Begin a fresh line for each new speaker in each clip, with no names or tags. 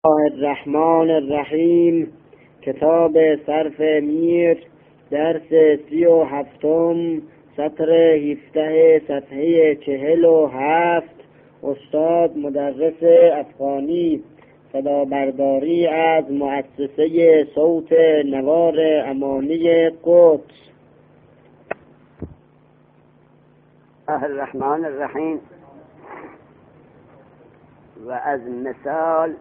الله الرحمن الرحیم. کتاب صرف میر، درس 37، سطر 17، صفحه 47. استاد مدرس افغانی، صدابرداری از مؤسسه صوت نوار امامی قدس.
الرحمن الرحیم. و از مثال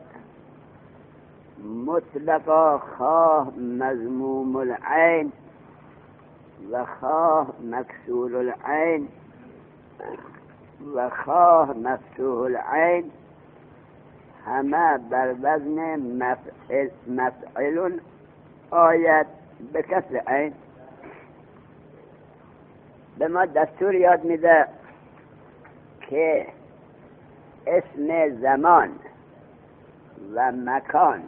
مطلقا خواه مذموم العین و خواه مکسور العین و خواه مفتوح العین همه بر وزن مفعل آید به کسر عین. به ما دستور یاد میده که اسم زمان و مکان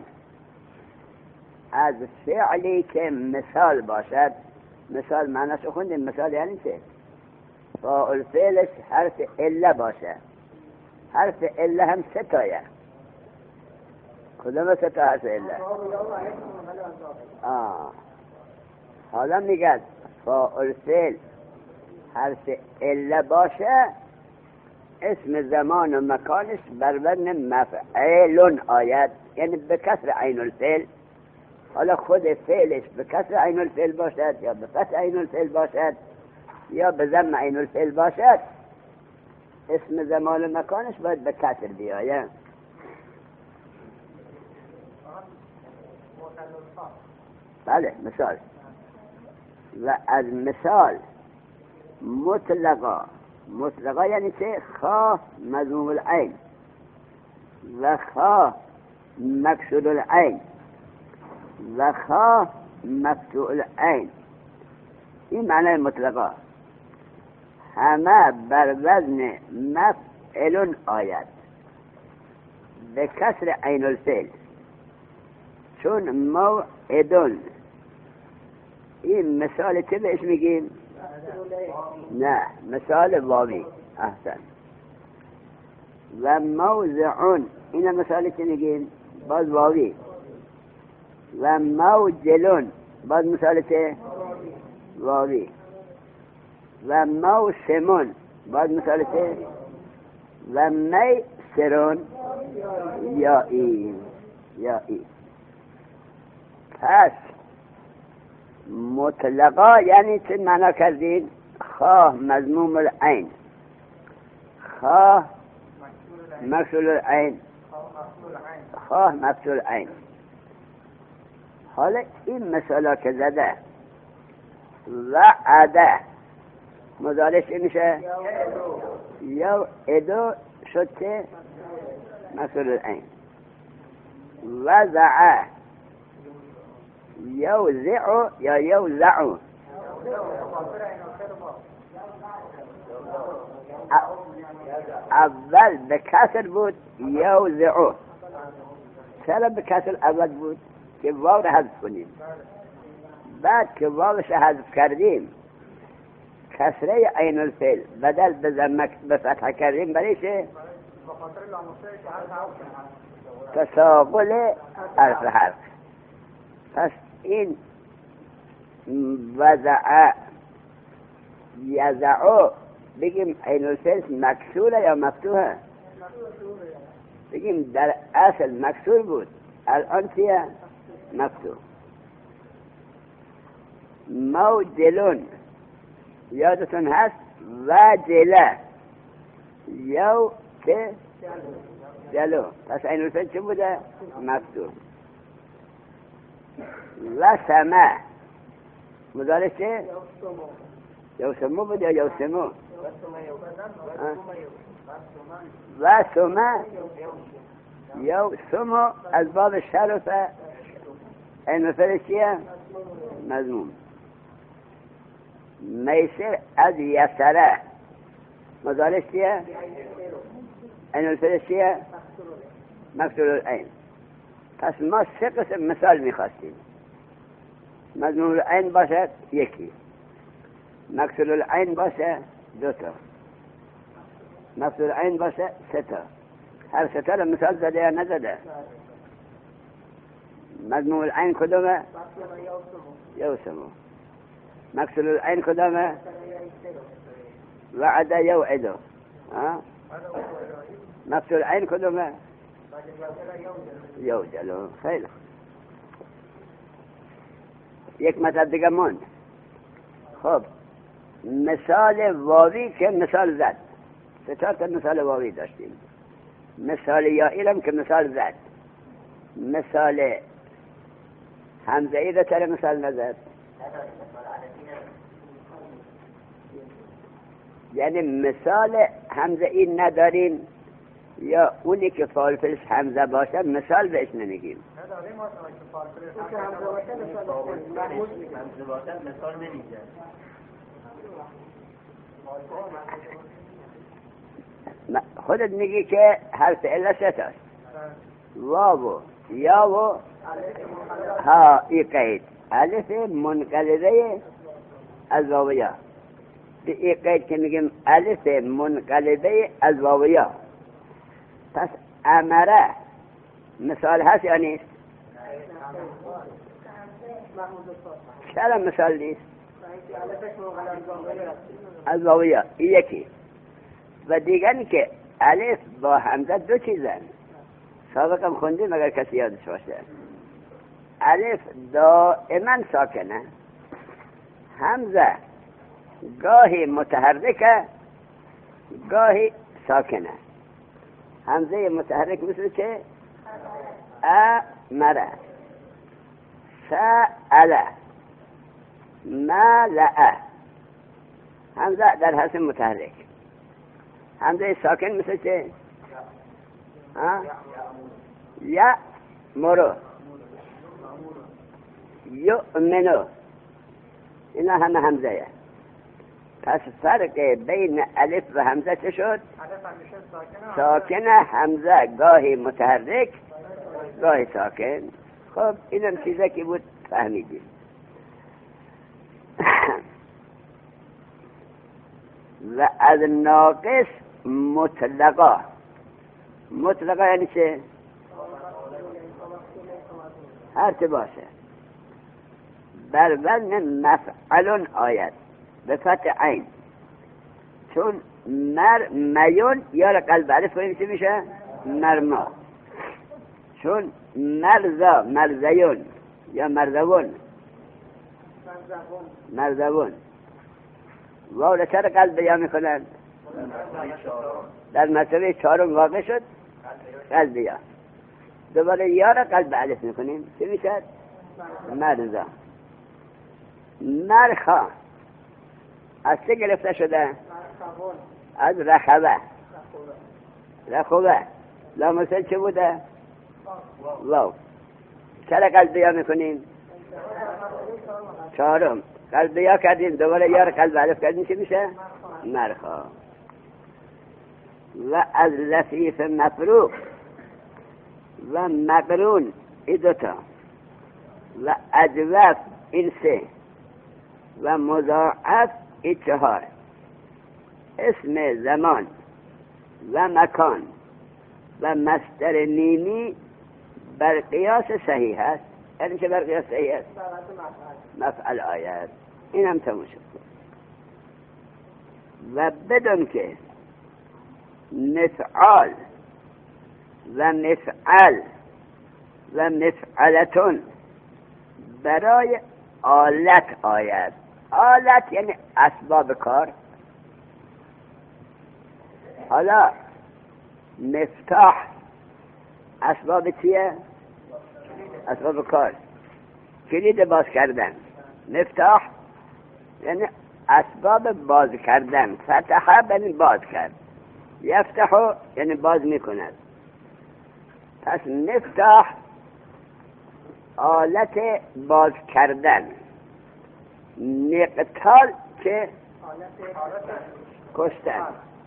از فعلی که مثال باشد، مثال معنیش خوندیم، مثال یعنی چه؟ فاعل فعلش حرف عله باشه. حرف عله هم سه تایه. کدوم سه تا حرف عله؟ حالا میگه فاعل فعل حرف عله باشه، اسم زمان و مکانش بر وزن مفعول آید، یعنی به کسر عین الفعل. حالا خود فعلش به کسر عین الفعل باشد یا به فتح عین الفعل باشد یا به ضم عین الفعل باشد، اسم زمان و مکانش باید به کسر بیاید. بله، مثال. و از مثال مطلقا یعنی چه؟ خواه مذموم العین و خواه مکسور العین و خواه مفتوح العین، این معنی مطلقا. همه بر وزن مفعل آید به کسر عین الفعل، چون موعدون. این مثال چه بهش میگیم؟ نه، مثال واوی. احسن. و موضعون، این مثال چه میگیم؟ باز واوی. و موجلون، باز مثال چه؟ واوی. و موسمون، باز مثال چه؟ و میسرون، یا این. پس مطلقا یعنی چه معنا کردین؟ خواه مذموم العین، خواه مکسور العین، خواه مفتوح العین. حالا این مثالا که زده وعده مضارعش میشه یا ادو شد که مکسور العین. وضعه یوزع یا یوزع، اول به کسر بود یوزع. چرا به کسر اول بود؟ که واو را حذف کنیم. بعد که واوش حذف کردیم، کسره عین الفعل بدل به فتح کردیم، برای چه؟ تساقل حرف. پس این وضع یضع بگیم عین الفعل مکسوره یا مفتوحه؟ بگیم در اصل مکسور بود، الان چیه؟ مفتوح. موجلون یادتون هست؟ وجله یو که جلو، پس عین الفعل چه بوده؟ مفتوح. و سمه مضارع چه؟ یوسمو بود یا یوسمو؟ و سمه یوسمو از باب شرف عین الفعل چیه؟ مذموم. میسر از یسره مضارع چیه؟ عین الفعل چیه؟ مکسور العین. پس ما سه قسم مثال میخواستیم. مذموم العین باشد یکی، مکسور العین باشه دو تا، مفتوح عین باشه سه تا. هر سه تا رو مثال زده یا نزده؟ مضموم العین کدومه؟ یوسمو. مکسور العین کدومه؟ وعد یوعدو. مکسور العین کدومه؟ یوجلو. خیلی یک مطلب دیگه موند. خب مثال واوی که مثال زد، سه چهار تا مثال واوی داشتیم. مثال یائی هم که مثال زد. مثال حمزه ای رو چرا مثال نزد؟ یعنی مثال حمزه ای نداریم یا اونی که فالفلش حمزه باشه مثال بهش نمیگیم؟ خودت میگی که حرف عله سه تاست، واو یا و ها ای قید. الف منقلبه از واو یا. به ای قید که میگیم الف منقلبه از واو یا. پس امره مثال هست یا نیست؟ چرا مثال نیست؟ از واو یا یکی. و دیگری که الف با حمزه دو چیزن. سابقا خوندیم اگر کسی یادش باشه. الف دائما ساکنه، حمزه گاهی متحرکه گاهی ساکنه. حمزه متحرک مثل چه؟ امره، سأله، ملأ. حمزه در حالت متحرک. حمزه ساکن مثل چه؟ یا مرو، یؤمنو. اینا همه حمزه. پس فرق بین الف و حمزه چه شد؟ ساکنه، حمزه گاهی متحرک گاهی ساکن. خب اینم چیزه که بود فهمیدیم. و از ناقص مطلقا. مطلقا یعنی چه؟ هرچه باشه بر وزن مفعلون آید به فتح عین. چون میون یا قلب الف کنیم چه میشه؟ مرما. چون مرزا، مرزیون یا مرزون، مرزون. واو چرا قلب یا میکنن؟ در مرتبه چهارم واقع شد قلب یا. دوباره یا را قلب الف میکنیم چه میشه؟ مرزا. مرخا از چه گرفته شده؟ از رخوه. رخوه لامسل چه بوده؟ واو. چرا قلب یا میکنیم؟ چهارم قلب یا کردیم، دوباره یا را قلب الف کردیم چه میشه؟ مرخا. و از لفیف مفروق و مقرون ای دوتا و اجوف این سه و مضاعف ای چهار. اسم زمان و مکان و مصدر میمی بر قیاس صحیح است. یعنی چه بر قیاس صحیح است؟ مفعل آید. این هم تموم شد. و بدون که مفعال و مفعل و مفعلتون برای آلت آید. آلت یعنی اسباب کار. حالا مفتاح اسباب چیه؟ اسباب کار. کلید باز کردن. مفتاح یعنی اسباب باز کردن. فتحه یعنی باز کرد. یفتحو یعنی باز میکند. پس مفتاح آلت باز کردن. نقتال که کشتن.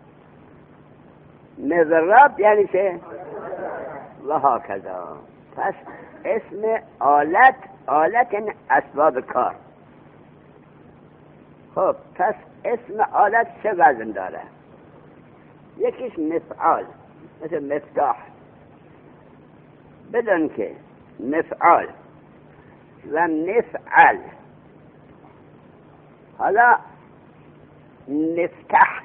مضرب یعنی چه؟ و هاکذا. پس اسم آلت، آلت یعنی اسباب کار. خب پس اسم آلت چه وزن داره؟ یکیش مفعال مثل مفتاح. بدون که مفعال و نفعل. حالا نفتح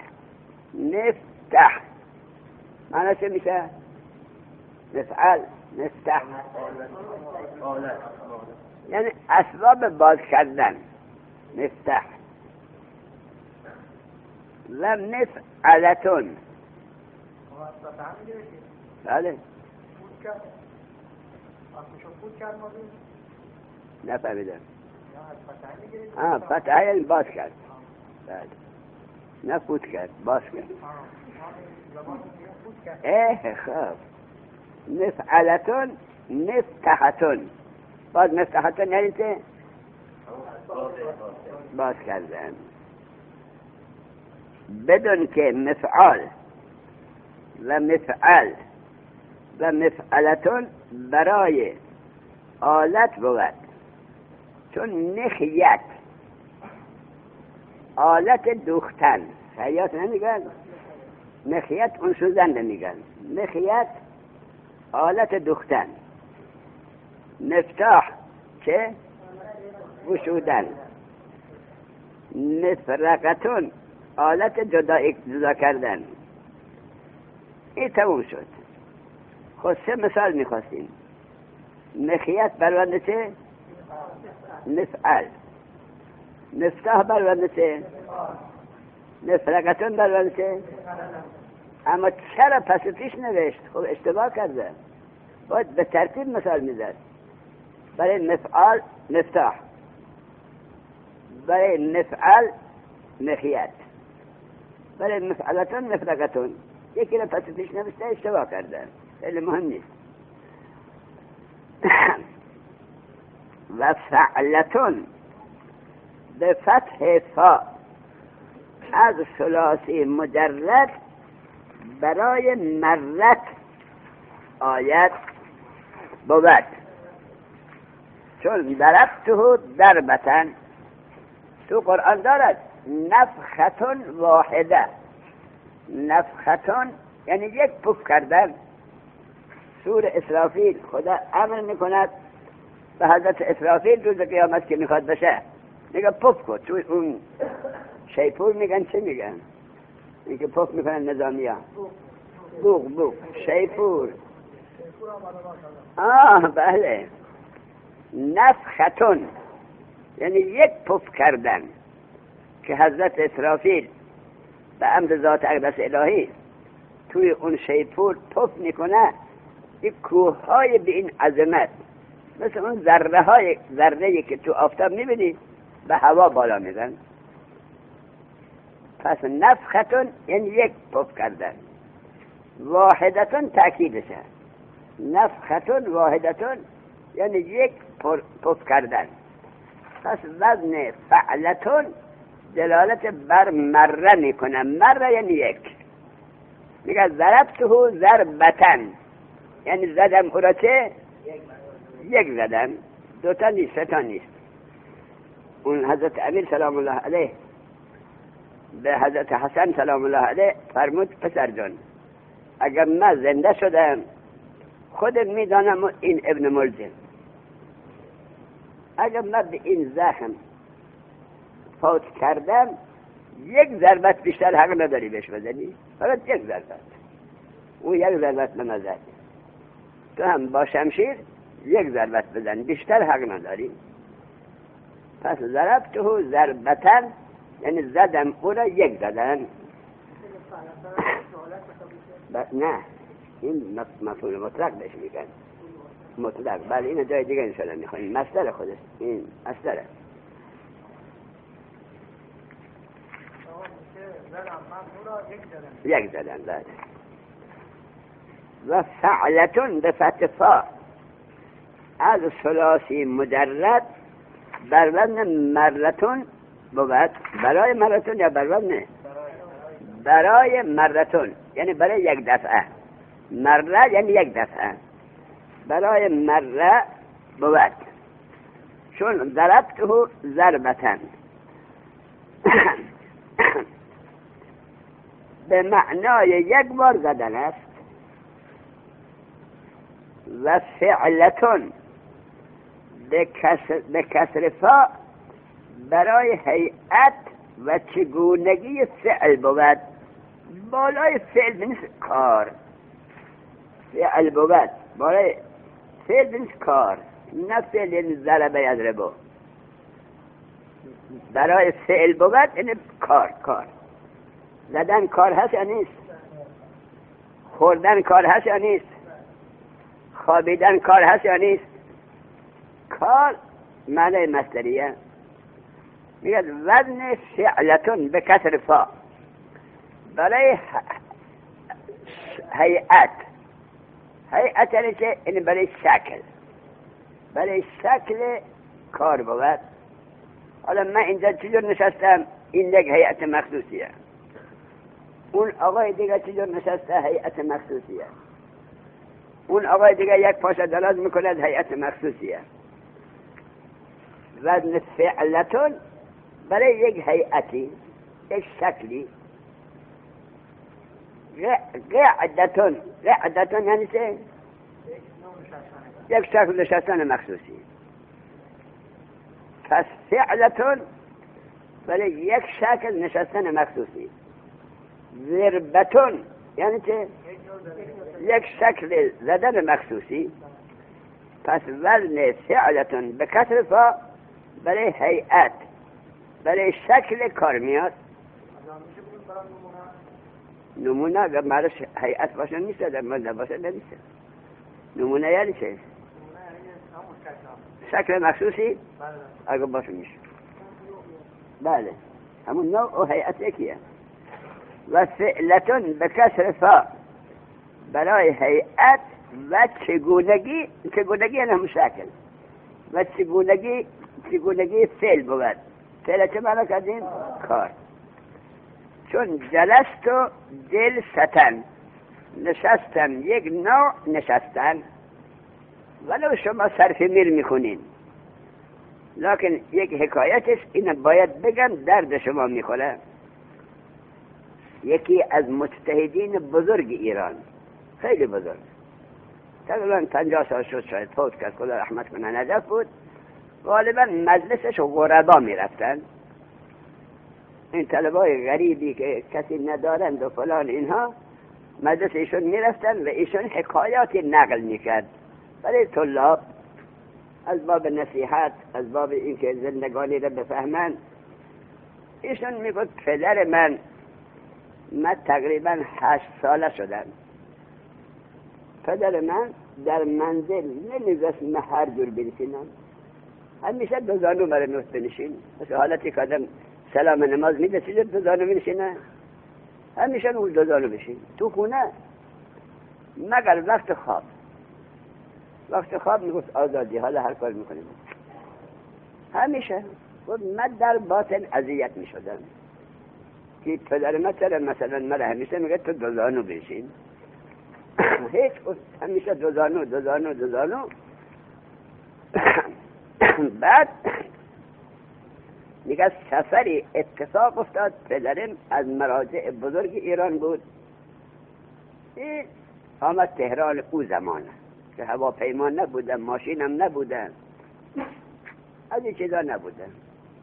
معنی چه میشه؟ نفعل نفتح یعنی اسباب باز کردن. نفتح و نفعلتون. بله نفهمیدم. فتحه یعنی باز کرد. بله نه فوت کرد، باز کرد. خب نفعلتون نفتحتون. باز نفتحتون یعنی چه؟ باز کردن. بدون که مفعال و مفعل و مفعلتون برای آلت بود. چون نخیت آلت دوختن، خیاط نمیگن، نخیت اون شوزن نمیگن، نخیت آلت دوختن. مفتاح چه؟ گشودن. مفرقتون آلت جدا کردن. این تموم شد. خود 3 مثال میخواستیم. نخیت برونده چه؟ نفعل. مفتاح برونده چه؟ مفرقتون برونده چه؟ اما چرا پس پیش نوشت؟ خب اشتباه کرده. باید به ترتیب مثال میزد. برای مفعال مفتاح، برای مفعل نخیت، برای مفعلتون مفرقتون. یکی را پس پیش نوشته اشتباه کرده. خیلی مهم نیست. و فعلتون به فتح فا از ثلاثی مجرد برای مرت آیت بود. چون ضربته ضربتن تو قرآن دارد نفختون واحده. نفختون یعنی یک پف کردن. سور اسرافیل خدا امر میکند به حضرت اسرافیل روز قیامت که میخواد بشه، میگه پف کن. توی اون شیپور میگن چه میگن؟ اینکه پف میکنن نظامی ها بوغ شیپور. بله. نفختون یعنی یک پف کردن که حضرت اسرافیل به امر ذات اقدس الهی توی اون شیپور پف میکنه. یک کوه های به این عظمت مثل اون ذره‌ای که تو آفتاب میبینی به هوا بالا میرن. پس نفختون یعنی یک پف کردن. واحدتون تأکیدشه. نفختون واحدتون یعنی یک پف کردن. پس وزن فعلتون دلالت بر مره میکنه. مره یعنی یک. میگه ضربته ضربتن یعنی زدم او را چه؟ یک زدم. 2 تا نیست، 3 تا نیست. اون حضرت امیر سلام الله علیه به حضرت حسن سلام الله علیه فرمود پسر جان اگر من زنده شدم خودت میدانم این ابن ملجم، اگر من به این زخم فوت کردم 1 ضربت بیشتر حق نداری بهش بزنی، فقط 1 ضربت. او 1 ضربت نمزد، تو هم با شمشیر 1 ضربت بزن، بیشتر حق نداری. پس ضربته ضربتن یعنی زدم او را 1 زدن. نه این مفعول مطلق بهش میگن. مطلق. بله این جای دیگه انشاءالله میخواییم. مصدر خودش این مصدره. یک زدن. بله. و فعلتون به فتح فا از ثلاثی مجرد بر وزن مرتون بود. برای مرتون یا بر وزن؟ برای مرتون یعنی برای 1 دفعه. مره یعنی 1 دفعه. برای مره بود. چون ضربته ضربتن به معنای 1 بار زدن است. و فعلتون به کسر فا برای هیئت و چگونگی فعل بود. بالای فعل بنیست کار، فعل بود بالای فعل بنیست کار، نه فعل یعنی ضربه یضربه. برای فعل بود یعنی کار. زدن کار هست یا نیست؟ خوردن کار هست یا نیست؟ خوابیدن کار هست یا نیست؟ کار معنی مصدریه. میگه وزن فعلتون به کسر فا برای هیئت یعنی چه؟ یعنی برای شکل کار بود. حالا من اینجا چجور نشستم؟ این یک هیئت مخصوصیه. اون آقای دیگه چجور نشسته؟ هیئت مخصوصیه. اون آقای دیگه یک پاشه دراز میکنه، هیئت مخصوصیه. وزن فعلتون برای یک هیئتی، یک شکلی. قعدتون یعنی چه؟ یک شکل نشستن مخصوصی. پس فعلتون برای یک شکل نشستن مخصوصی. ضربتون یعنی چه؟ یک شکل زدن مخصوصی. پس وزن فعلتون به کسر فا برای هیئت، برای شکل کار میاد. نمونه اگر مرش هیئت باشه نیست، در من باشه نمیشه. نمونه یعنی چه؟ شکل مخصوصی اگر باشه میشه. بله همون نوع و هیئت یکیه. و فعلتون به کسر فا برای هیئت و چگونگی یعنی همون شکل و چگونگی فعل بود. فعل چه معنی کردیم؟ کار. چون جلست و دل ستن، نشستن یک نوع نشستن، ولو شما صرف میر میخونین، لکن یک حکایتش اینه باید بگم درد شما میخوره. یکی از مجتهدین بزرگ ایران، خیلی بزرگ، تقریبا 50 سال شد شاید فوت کرد، خدا رحمت کنه، نجف بود. غالبا مجلسش غربا میرفتن، این طلبای غریبی که کسی ندارند و فلان، اینها مجلس ایشون میرفتن و ایشون حکایاتی نقل میکرد برای طلاب، از باب نصیحت، از باب اینکه زندگانی را بفهمن. ایشون میگفت پدر من تقریبا 8 ساله شدم، پدر من در منزل نمیذاشت من هر جور بنشینم، همیشه دو زانو برای نوت بنشین. مثل حالتی که آدم سلام نماز میده چیزی دو زانو بنشینه، همیشه اون دو زانو بشین تو خونه، مگر وقت خواب میگفت آزادی، حالا هر کار میکنیم. همیشه خود من در باطن اذیت میشدم که پدر من چرا مثلا مرا همیشه میگه تو دو زانو بشین. هیچ همیشه دو زانو. بعد میگه سفری اتفاق افتاد، پدرم از مراجع بزرگ ایران بود، این آمد تهران. او زمانه که هواپیما نبودن، ماشینم نبودن، از این چیزا نبودن.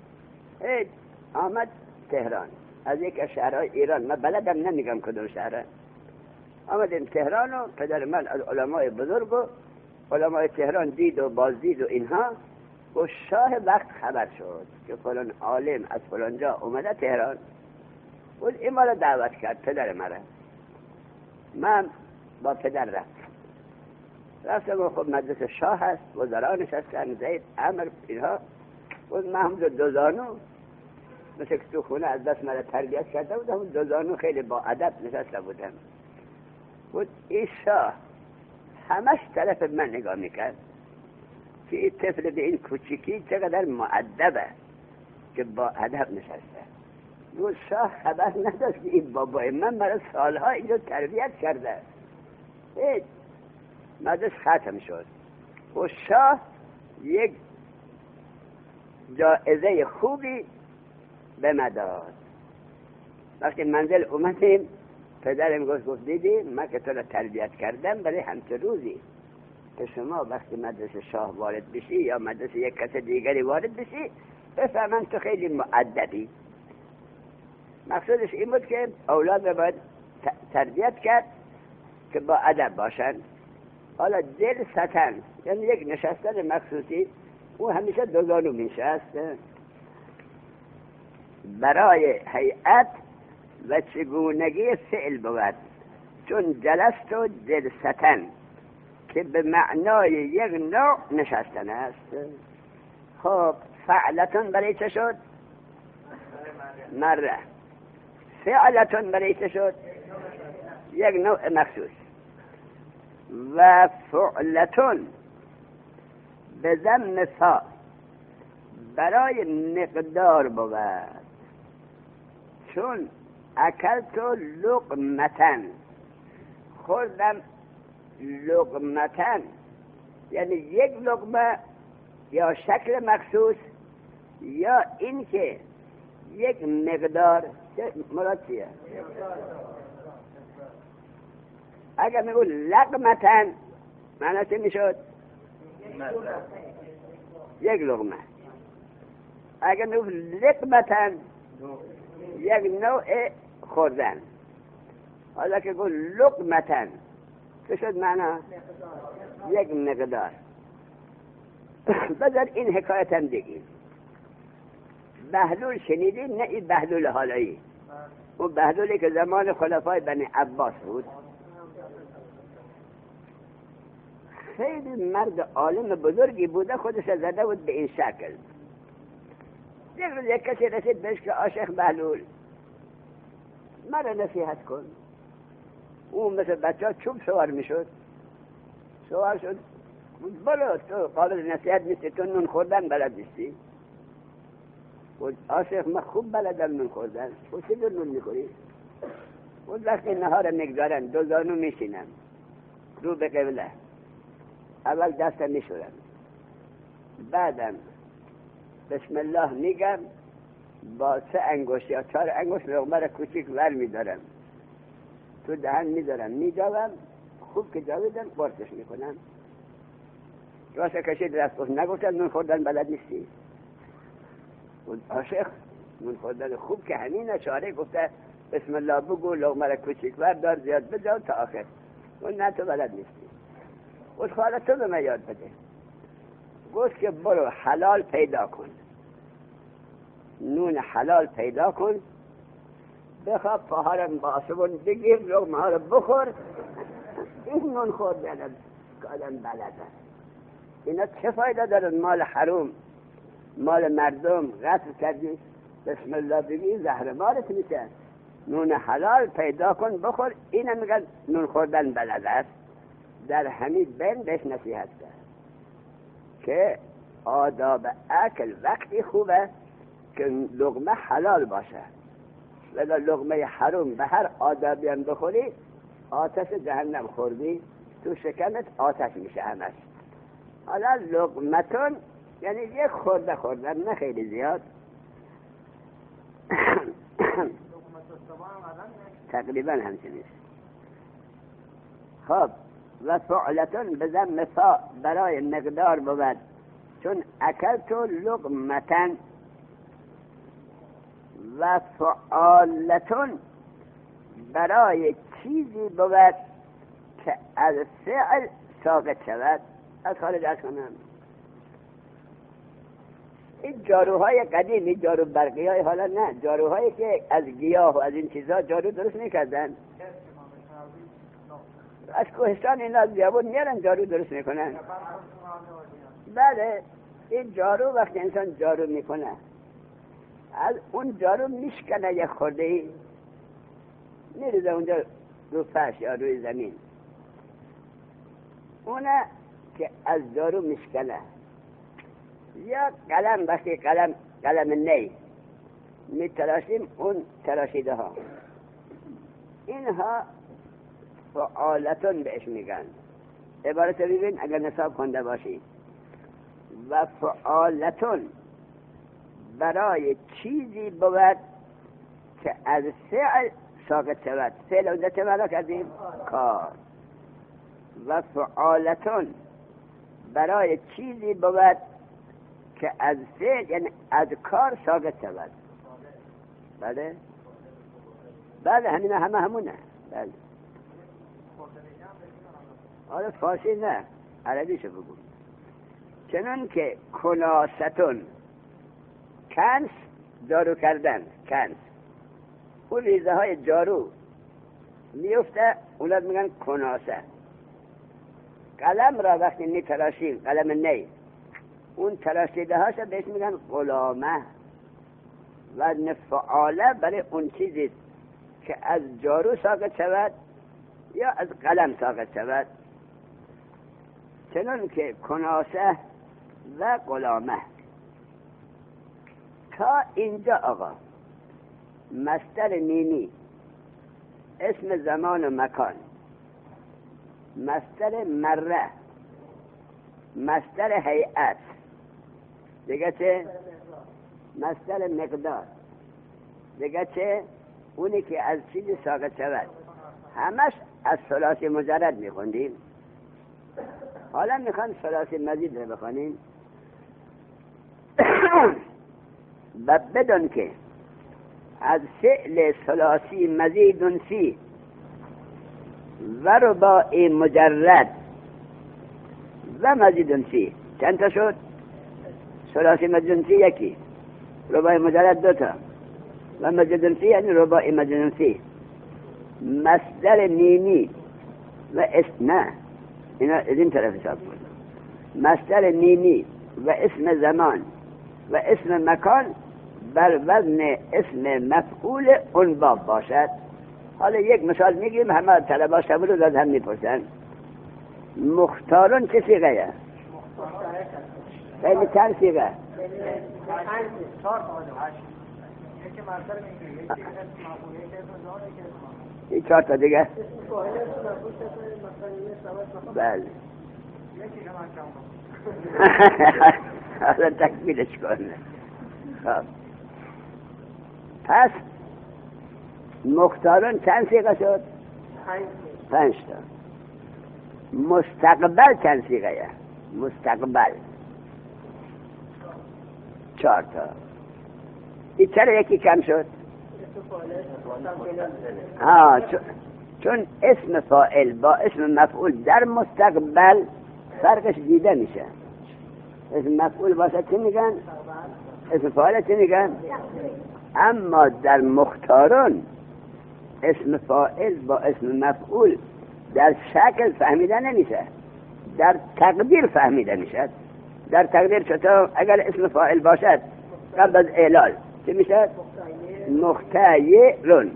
آمد تهران از یک شهرهای ایران، من بلدم نمیگم کدوم شهره. آمدیم تهران و پدر من از علمای بزرگ و علمای تهران دید و بازدید و اینها، و شاه وقت خبر شد که فلان عالم از فلان جا اومده تهران و این ما را دعوت کرد، پدر مرا. من با پدر رفتم و خب مجلس شاه هست، وزرا نشستن، زید، عمر، اینها، و من هم دو زانو مثل که تو خونه از دست مرا تربیت کرده بودم، دو زانو خیلی با ادب نشسته بودم. و این شاه همش طرف من نگاه میکرد که این طفل به این کوچیکی چقدر مؤدبه که با ادب نشسته. و شاه خبر نداشت که این بابای من مرا سالها اینجا تربیت کرده. هیچ مجلس ختم شد و شاه یک جایزه خوبی به من داد. وقتی منزل اومدیم، پدرم گفت دیدی من که تو را تربیت کردم برای همچه روزی، که شما وقتی مدرسه شاه وارد بشی یا مدرسه یک کس دیگری وارد بشی بفهمن تو خیلی مؤدبی. مقصودش این بود که اولاد رو باید تربیت کرد که با ادب باشن. حالا جلستن یعنی یک نشستن مخصوصی، او همیشه دوزانو میشست برای هیئت و چگونگی فعل بود، چون جلست و جلستن که به معنای یک نوع نشستن است. خب فعلتون برای چه شد؟ مره. فعلتون برای چه شد؟ یک نوع مخصوص. و فعلتون به ضم فا برای مقدار بود، چون اکلت لقمتن، خوردم لقمتن یعنی یک لقمه یا شکل مخصوص یا اینکه یک مقدار. مراد چیه؟ اگر میگو لقمتن معنی چه میشد؟ یک لقمه. اگر میگو لقمتن یک نوع خوردن. حالا که گو لقمتن چه شد معنی؟ یک مقدار. بذار این حکایت هم بگیم. بهلول شنیدی؟ نه این بهلول حالایی، اون بهلولی که زمان خلفای بنی عباس بود. خیلی مرد عالم بزرگی بوده، خودش زده بود به این شکل. یک روز یک کسی رسید بهش که آشیخ بهلول مرا نصیحت کن. اون مثل بچه ها چوب سوار میشد. سوار شد برو تو قابل نصیحت نیستی، تو نون خوردن بلد نیستی. آشیخ من خوب بلدم نون خوردن. چه دور نون میخوری؟ وقتی نهار میگذارن دو زانو میشینم رو به قبله، اول دستم میشورم، بعدم بسم الله میگم، با 3 انگشت یا 4 انگشت لقمه را کوچیک ور میدارم، تو دهن میدارم، میجاوم، خوب که جاویدم قرصش میکنم. راست کشید رفت گفت نگفتن نون خوردن بلد نیستی؟ آشیخ نون خوردن خوب که همینه، چاره گفته بسم الله بگو، لقمه را کوچیک ور دار، زیاد بجاو تا آخر. اون نه تو بلد نیستی. گفت خواهد تو به من یاد بده. گفت که برو حلال پیدا کن، نون حلال پیدا کن، بخواب پاهارم با آسمون بگیر، لقمه ها رو بخور. این نون خوردن که آدم بلده. اینا چه فایده دارن؟ مال حروم، مال مردم غصب کردی، بسم الله بگی زهر مارت میشه. نون حلال پیدا کن بخور. اینا میگن نون خوردن بلد است. در همین بین بهش نصیحت کرد که آداب اکل وقتی خوبه که لقمه حلال باشه، ولی لقمه حروم به هر آدابی هم بخوری آتش جهنم خوردی، تو شکمت آتش میشه همش. حالا لقمتون یعنی یک خورده خوردن، نه خیلی زیاد. تقریبا همچنین. خب و فعلتون به ضم فا برای مقدار بود، چون اکلت لقمتن. و فعالتون برای چیزی بود که از فعل ساقط شود. از خارج از کنم این جاروهای قدیمی، جارو برقی های، حالا نه، جاروهایی که از گیاه و از این چیزها جارو درست میکردن، از کوهستان اینا از بیابون میارن جارو درست میکنن. بله این جارو وقتی انسان جارو میکنه از اون جارو میشکنه، یک خورده ای میریزه اونجا رو فرش یا روی زمین، اونه که از جارو میشکنه. یا قلم، وقتی قلم نی میتراشیم اون تراشیده ها، اینها فعالتون بهش میگن. عبارت ببین اگر نصاب خونده باشی. و فعالتون برای چیزی بود که از فعل ساقط شود. فعل اونجا چه معنا کردیم؟ کار. و فعالتون برای چیزی بود که از فعل یعنی از کار ساقط شود. بله بله همونه. بله آره فارسی نه عربیشو بگو. چنان که کناستون کنس جارو کردن، کنس اون ریزه های جارو میفته اولاد میگن کناسه. قلم را وقتی میتراشیم قلم نی اون تراشیده هاش بهش میگن غلامه. و نفعاله برای اون چیزی که از جارو ساقط شود یا از قلم ساقط شود. چنان که کناسه و غلامه. تا اینجا آقا مصدر میمی، اسم زمان و مکان، مصدر مره، مصدر هیئت، دیگه چه؟ مصدر مقدار، دیگه چه؟ اونی که از چیزی ساقط شود. همش از ثلاثی مجرد میخوندیم. حالا میخوان ثلاثی مزید رو بخونیم. و بدون که از فعل ثلاثی مزید فی و رباعی مجرد و مزید فی. چند تا شد؟ ثلاثی مزید فی یکی، رباعی مجرد دوتا و مزید فی یعنی رباعی مزید فی. مصدر میمی و نه اینا از این طرف حساب کن. مصدر میمی و اسم زمان و اسم مکان بر وزن اسم مفعول اون باب باشد. حالا یک مثال میگیم، همه طلبا شبه رو هم میپرسن. مختارون چه سیغه یه؟ خیلی چند سیغه؟ این چهار تا دیگه؟ بله حالا تکمیلش کنه. خب پس مختارون چند سیغه شد؟ 5 تا. مستقبل چند سیغه یه؟ مستقبل 4 تا. این چرا یکی کم شد؟ چون اسم فاعل با اسم مفعول در مستقبل فرقش دیده میشه. اسم مفعول باشه چی میگن؟ اسم فاعل چی میگن؟ اما در مختارون اسم فاعل با اسم مفعول در شکل فهمیده نمیشه، در تقدیر فهمیده میشه. در تقدیر چطور؟ اگر اسم فاعل باشد قبل از اعلال چی میشه؟ مختیرون.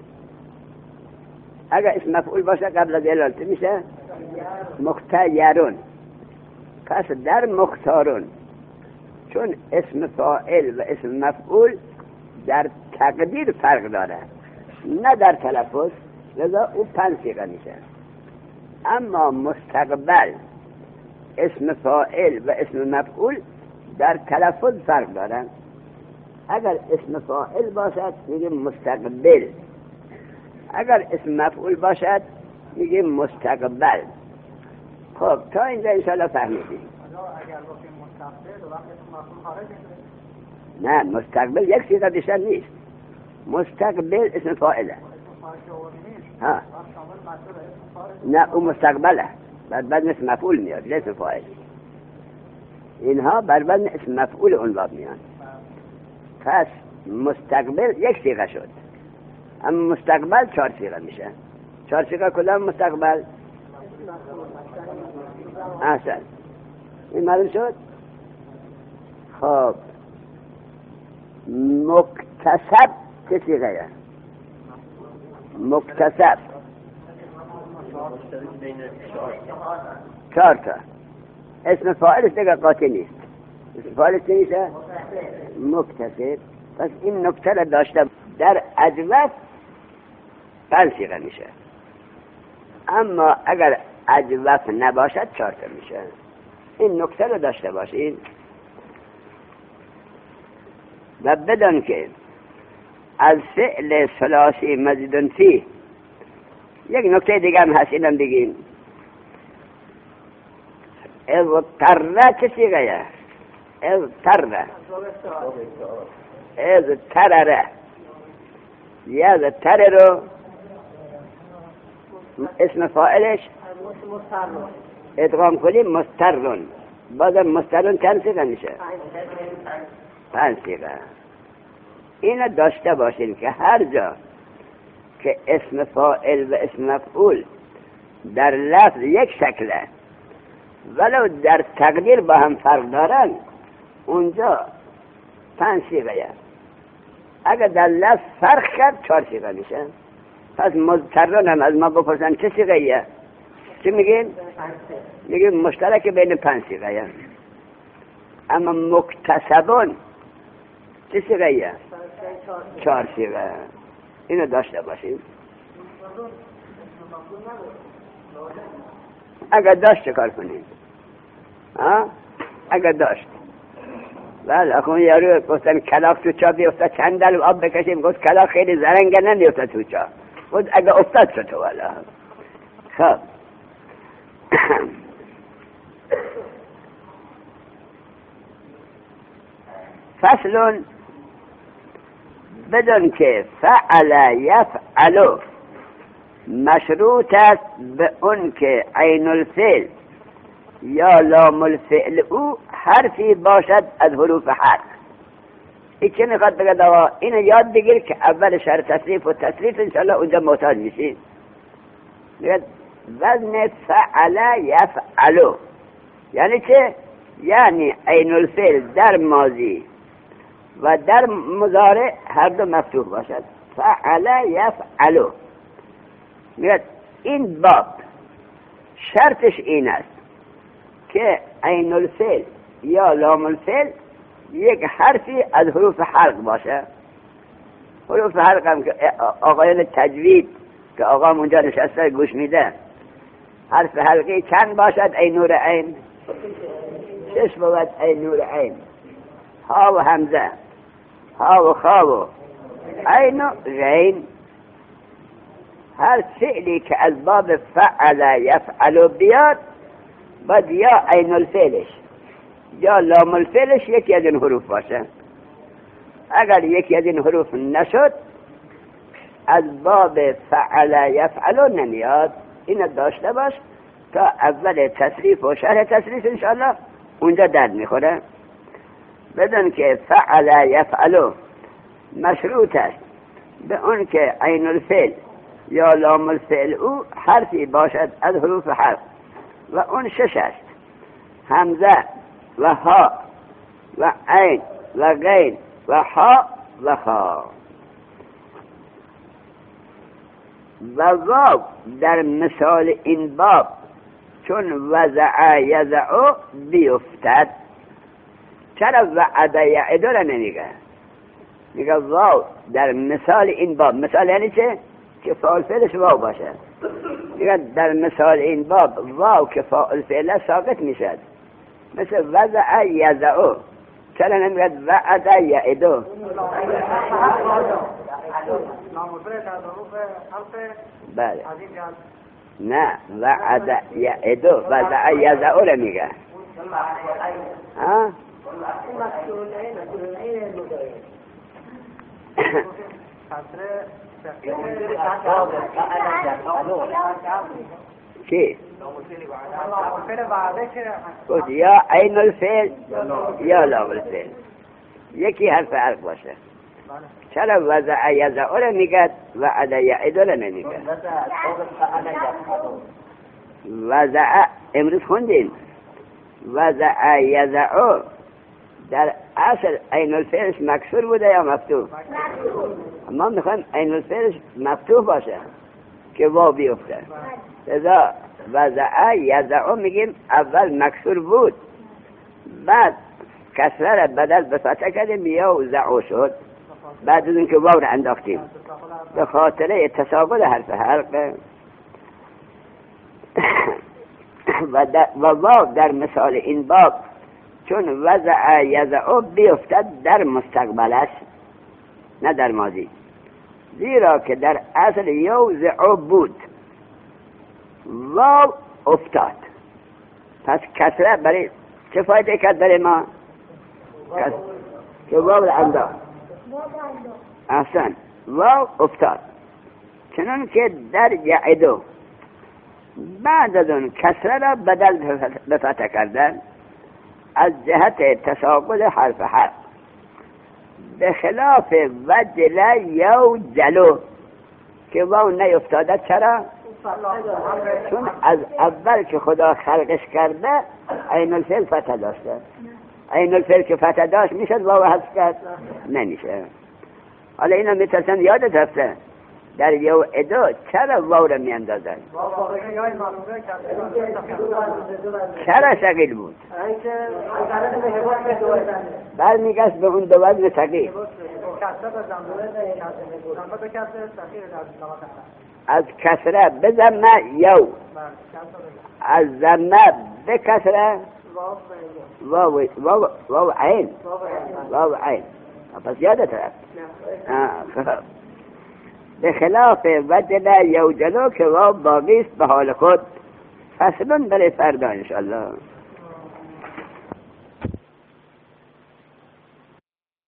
اگر اسم مفعول باشه قبل از اعلال چی میشه؟ مختیرون. پس در مختارون چون اسم فاعل و اسم مفعول در تقدیر فرق داره نه در تلفظ، لذا او 5 سیغه میشه. اما مستقبل اسم فاعل و اسم مفعول در تلفظ فرق دارن. اگر اسم فاعل باشد میگیم مستقبل، اگر اسم مفعول باشد میگیم مستقبل. خب تا اینجا انشاءالله فهمیدیم.
اگر گفتیم مستقبل و وقت اسم مفعول خارج میشه؟
نه مستقبل یک سیغه بیشتر نیست. مستقبل اسم فاعله. ها نه اون مستقبله، بعد اسم مفعول میاد، اسم فاعل. اینها بر وزن اسم مفعول اون باب میان. پس مستقبل یک سیغه شد، اما مستقبل 4 سیغه میشه. 4 سیغه کدام مستقبل؟ احسن، این معلوم شد. خب مکتسب چه سیغه؟ مکتسب 4 تا. اسم فاعلش دیگه قاطی نیست. اسم فاعلش چه میشه؟ مکتسب. پس این نکته را داشته در اجوف 5 سیغه میشه، اما اگر اجوف نباشد 4 تا میشه. این نکته را داشته باشید. و بدون که از فعل ثلاثی مزید فی یک نکته دیگه هم هست، اینم بگیم. اضطره چه سیغه؟ اضطره اضطرره یضطره رو اسم فاعلش ادغام کنیم مسترون. بازم مسترون چند سیغه میشه؟ 5 سیغه. اینو داشته باشین که هر جا که اسم فاعل و اسم مفعول در لفظ یک شکله ولو در تقدیر با هم فرق دارن اونجا 5 سیغه. اگر در لفظ فرق کرد 4 سیغه میشه. پس مضطرون هم از ما بپرسن چه سیغه؟ چی میگین؟ میگیم مشترک بین 5 سیغه. اما مکتسبون چه سیغه؟ 4 سیغه. اینو داشته باشیم. اگر داشت چه کار کنیم؟ اگر داشت بله اخوان یارو گفتن کلاق تو چا بیفتد چند دل آب بکشیم، گفت کلاق خیلی زرنگه نمیفتد تو چا، گفت اگر افتاد شد تو والا. خب فصل بدون که فعل یفعلو مشروط است به اون که عین الفعل یا لام الفعل او حرفی باشد از حروف حرف. این چه میخواد بگه آقا؟ اینو یاد بگیر که اول شرط تصریف و تصریف انشاءالله اونجا محتاج میشید. میگه وزن فعل یفعلو یعنی چه؟ یعنی عین الفعل در ماضی و در مضارع هر دو مفتوح باشد. فعل یفعلو. میگه این باب شرطش این است که عین الفعل یا لام الفعل یک حرفی از حروف حلق باشه. حروف حلق هم که آقایان تجوید که آقام اونجا نشسته گوش میده، حرف حلقی چند باشد؟ ای نور عین 6 بود. ای نور عین ها و همزه، ها و خا و عین و غین. هر فعلی که از باب فعل یفعل بیاد باید یا عین الفعلش یا لام الفعلش یکی از این حروف باشه. اگر یکی از این حروف نشد از باب فعل یفعل نمیاد. این داشته باش تا اول تصریف و شرح تصریف انشاءالله اونجا درد میخوره. بدون که فعل یفعل مشروط است به اون که عین الفعل یا لام الفعل او حرفی باشد از حروف حرف و اون 6 است: همزه و ها و عین و غین و ها و خا. و واو در مثال این باب چون وضع یضع بیفتد. چرا وعد یعد را نمیگه؟ میگه واو در مثال این باب. مثال یعنی چه؟ که فاعل فعلش واو باشه. میگه در مثال این باب واو که فاعل فعل ثابت میشد، مثل وضع یضع. چرا نمیگه وعد یعد؟ بله نه، وعد یعد وضع یضع را میگه. ها چی؟ گفت یا عین الفعل یا لام الفعل یکی حرف حرف باشه. چرا وضع یضع را میگه وعد یعد را نمیگه؟ وضع امروز خوندیم وضع یضع در اصل عین الفعلش مکسور بوده یا مفتوح؟ ما میخوایم عین الفعلش مفتوح باشه که واو بیفته. لذا وضع یضع میگیم اول مکسور بود، بعد کسره را بدل به فتحه کردیم یا زع شد، بعد از اون که واو را انداختیم به خاطر تساقط حرف حلق. و واو در مثال این باب چون وضع یضع بیفتد در مستقبل است نه در ماضی، زیرا که در اصل یوزع بود واو افتاد. پس کسره برای چه فایده کرد برای ما؟ که واو انداخت. احسن، واو افتاد. چنان که در یعدو بعد از اون کسره را بدل به فتح کردن از جهت تساقط حرف حرف، به خلاف وجل یو جلو که واو نیفتاده. چرا؟ چون از اول که خدا خلقش کرده عین الفعل فتح داشته. عین الفعل که فتح داشت میشد واو حذف کرد؟ نمیشه. حالا اینا میترسن یادت رفته در یو ادو چرا واو را میاندازن؟ چرا ثقیل بود؟ برمیگشت به اون دو وزن ثقیل. از کسره به ضمه یو، از ضمه به کسره واو عین. واو عین. پس یادت رفت. به خلاف وجل یو جلو که واو باقی است به حال خود. فصلون برای فردا انشاءالله.